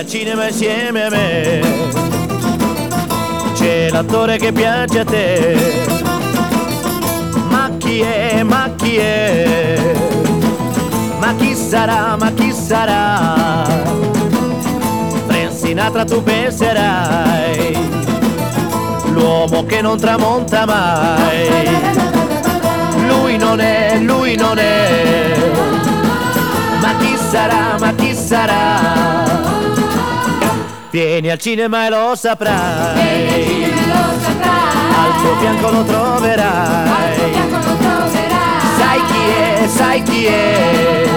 al cinema insieme a me. C'è l'attore che piace a te. Ma chi è, ma chi è? Ma chi sarà, ma chi sarà? Frank Sinatra tu penserai, l'uomo che non tramonta mai. Lui non è, lui non è. Ma chi sarà, ma chi sarà? Vieni al cinema e lo saprai. Vieni al cinema e lo saprai. Al tuo fianco lo troverai. Al tuo fianco lo troverai. Sai chi è, sai chi è?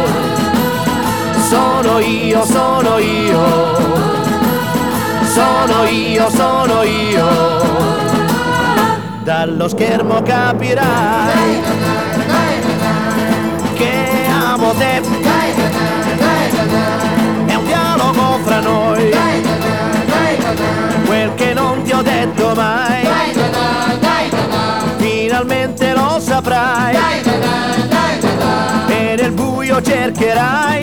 Sono io, sono io. Sono io, sono io. Dallo schermo capirai che amo te. È un dialogo fra noi, quel che non ti ho detto mai. Finalmente lo saprai e nel buio cercherai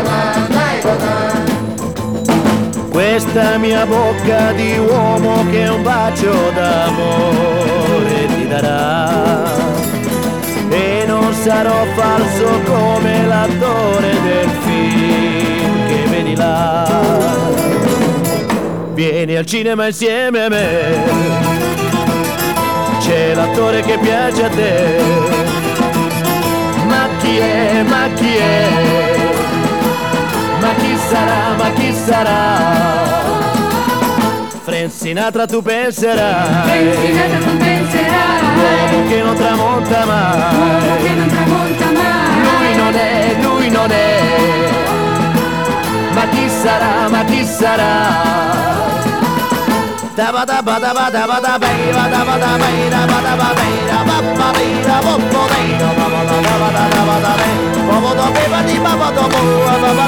questa mia bocca di uomo che un bacio d'amore ti darà. E non sarò falso come l'attore del film che vedi là. Vieni al cinema insieme a me. C'è l'attore che piace a te. Ma chi è, ma chi è? Ma chi sarà, ma chi sarà? Frank Sinatra tu penserai. Frank Sinatra tu penserai. L'uomo che non tramonta mai. L'uomo che non tramonta mai. Lui non è, lui non è. Ma chi sarà, ma chi sarà? Daba daba daba daba daba daba daba daba daba daba daba daba daba daba